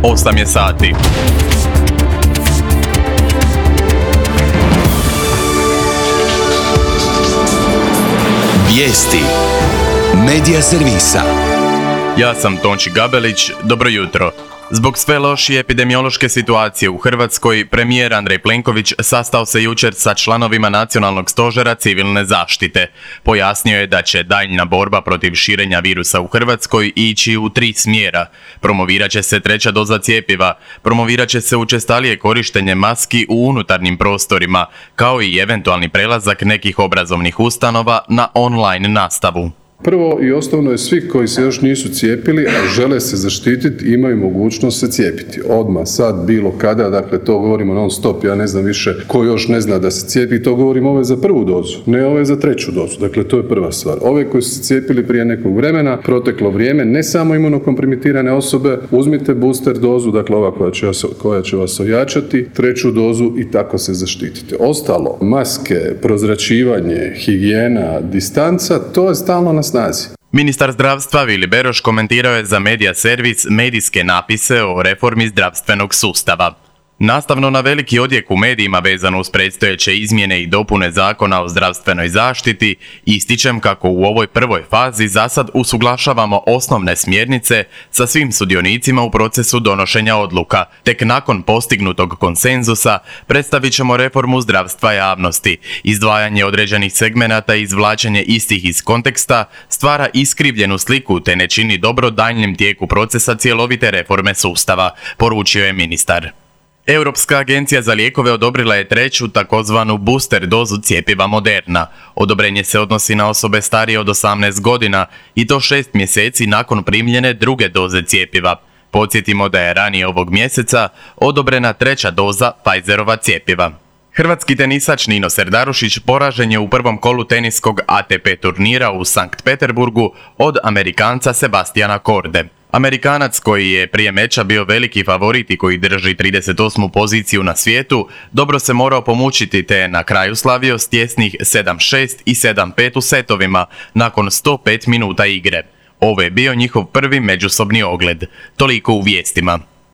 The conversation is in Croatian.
8 je sati. Vijesti Medija servisa. Ja sam Tonči Gabelić, dobro jutro. Zbog sve lošije epidemiološke situacije u Hrvatskoj, premijer Andrej Plenković sastao se jučer sa članovima Nacionalnog stožera civilne zaštite. Pojasnio je da će daljnja borba protiv širenja virusa u Hrvatskoj ići u 3 smjera. Promovirat će se 3. doza cjepiva, promovirat će se učestalije korištenje maski u unutarnjim prostorima, kao i eventualni prelazak nekih obrazovnih ustanova na online nastavu. Prvo i osnovno je svi koji se još nisu cijepili, a žele se zaštititi, imaju mogućnost se cijepiti. Odmah, sad, bilo kada, dakle to govorimo non stop, ja ne znam više ko još ne zna da se cijepi, to govorimo ove za prvu dozu, ne ove za 3. dozu, dakle to je prva stvar. Ove koji su se cijepili prije nekog vremena, proteklo vrijeme, ne samo imunokompromitirane osobe, uzmite booster dozu, dakle ova koja će vas ojačati, 3. dozu i tako se zaštitite. Ostalo, maske, prozračivanje, higijena, distanca, to je stalno na snazi. Ministar zdravstva Vili Beroš komentirao je za Medija servis medijske napise o reformi zdravstvenog sustava. Nastavno na veliki odjek u medijima vezano uz predstojeće izmjene i dopune Zakona o zdravstvenoj zaštiti, ističem kako u ovoj prvoj fazi zasad usuglašavamo osnovne smjernice sa svim sudionicima u procesu donošenja odluka. Tek nakon postignutog konsenzusa predstavit ćemo reformu zdravstva javnosti. Izdvajanje određenih segmenata i izvlačenje istih iz konteksta stvara iskrivljenu sliku te ne čini dobro daljnjem tijeku procesa cjelovite reforme sustava, poručio je ministar. Europska agencija za lijekove odobrila je 3. takozvanu booster dozu cjepiva Moderna. Odobrenje se odnosi na osobe starije od 18 godina i to 6 mjeseci nakon primljene 2. doze cjepiva. Podsjetimo da je ranije ovog mjeseca odobrena 3. doza Pfizerova cjepiva. Hrvatski tenisač Nino Serdarušić poražen je u prvom kolu teniskog ATP turnira u Sankt Peterburgu od Amerikanca Sebastiana Korde. Amerikanac koji je prije meča bio veliki favorit i koji drži 38. poziciju na svijetu, dobro se morao pomučiti te je na kraju slavio s tjesnih 7-6 i 7-5 u setovima nakon 105 minuta igre. Ovo je bio njihov prvi međusobni ogled. Toliko u vijestima.